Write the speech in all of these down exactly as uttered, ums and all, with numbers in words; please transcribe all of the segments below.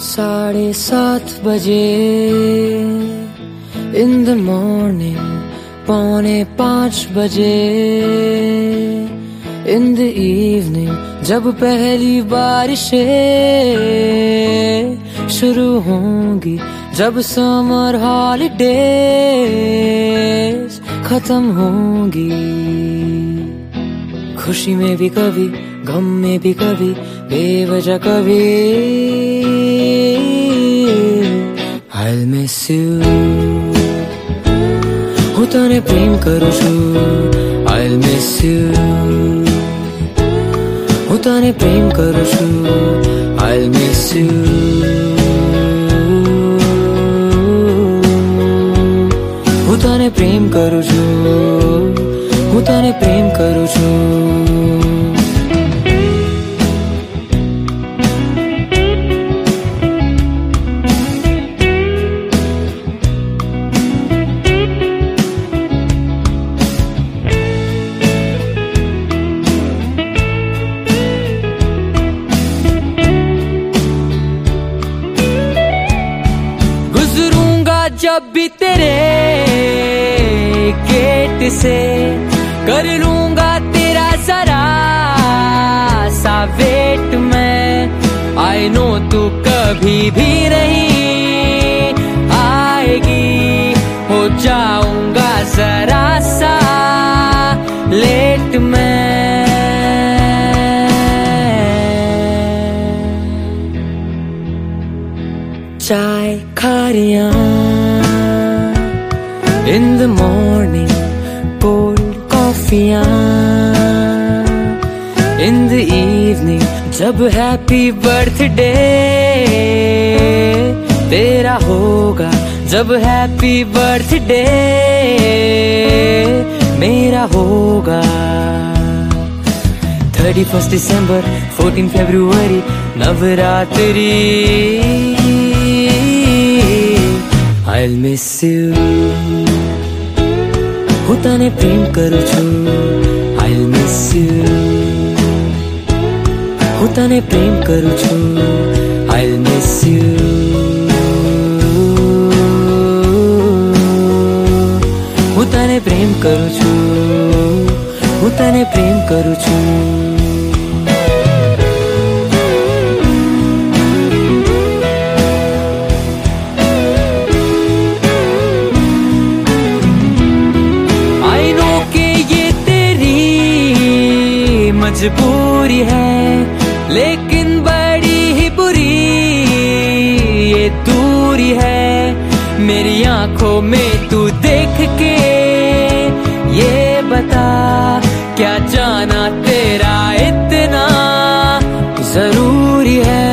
साढ़े सात बजे इन द मॉर्निंग, पौने पाँच बजे इन द इवनिंग, जब पहली बारिशें शुरू होंगी, जब समर हॉलीडेज खत्म होंगी। खुशी में भी कभी, गम में भी कभी, बेवजह कभी I'll miss you. હું તને પ્રેમ કરું છું, I'll miss you. હું તને પ્રેમ કરું છું, I'll miss you. હું તને પ્રેમ કરું છું, હું તને પ્રેમ કરું છું. जब भी तेरे गेट से कर लूंगा तेरा जरा सा वेट मैं, आई नो तू कभी भी नहीं आएगी, हो जाऊंगा जरा सा लेट मैं। चाय खा रिया in the morning, cold coffee in the evening, जब happy birthday तेरा होगा, जब happy birthday मेरा होगा। थर्टी फर्स्ट दिसंबर, फोर्टीन फरवरी, नवरात्रि I'll miss you. હું તને પ્રેમ કરું છું, I'll miss you. હું તને પ્રેમ કરું છું, I'll miss you. હું તને પ્રેમ કરું છું, હું તને પ્રેમ કરું છું. मजबूरी है लेकिन बड़ी ही बुरी ये दूरी है, मेरी आंखों में तू देख के ये बता, क्या जाना तेरा इतना जरूरी है।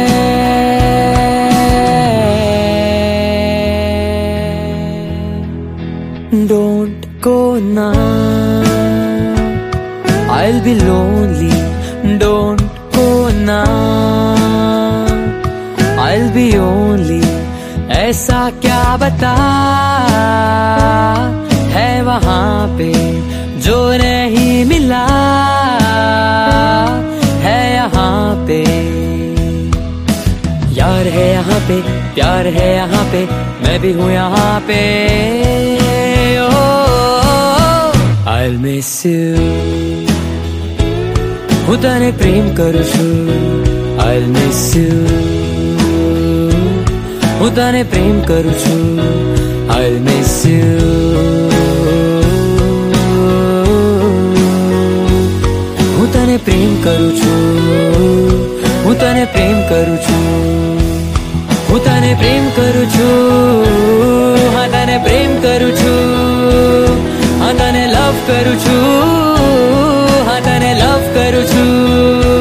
Don't go now, I'll be lonely, don't go now, I'll be only, ऐसा क्या बता है वहाँ पे जो नहीं मिला है यहाँ पे। यार है यहाँ पे, प्यार है यहाँ पे, मैं भी हूँ यहाँ पे। oh, I'll miss you. હું તને પ્રેમ કરું છું, I'll miss you. હું તને પ્રેમ કરું છું, I'll miss you. હું તને પ્રેમ કરું છું, હું તને પ્રેમ કરું છું. હું તને પ્રેમ કરું છું, હા તને પ્રેમ કરું છું, હા તને લવ કરું છું, હા તને લવ કરું છું.